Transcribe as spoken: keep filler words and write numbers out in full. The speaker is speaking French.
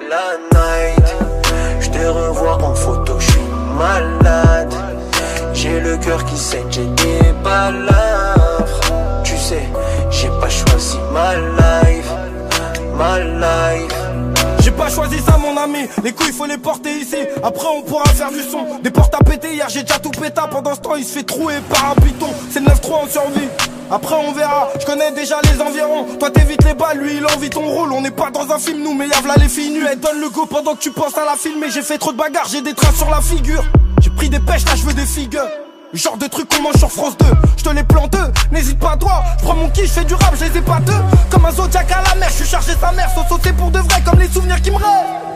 la night. Je te revois en photo, je suis malade. J'ai le cœur qui saigne, j'ai des balafres. Tu sais, j'ai pas choisi ma life, ma life. J'ai pas choisi ça mon ami, les couilles faut les porter ici. Après on pourra faire du son, des portes à péter. Hier j'ai déjà tout péta, pendant ce temps il se fait trouer par un python. C'est le neuf trois en survie, après on verra. Je connais déjà les environs, toi t'évites les balles, lui il envie ton rôle. On n'est pas dans un film nous, mais y'a v'là les filles nues. Elle donne le go pendant que tu penses à la filmer. J'ai fait trop de bagarres, j'ai des traces sur la figure. J'ai pris des pêches, là je veux des figues. Genre de trucs qu'on mange sur France deux. Je te les plante deux, n'hésite pas toi. Je prends mon kiff, je fais du rap, je les ai pas deux. Comme un zodiac à la mer, je suis chargé sa mère. Sans sauter pour de vrai comme les souvenirs qui me restent.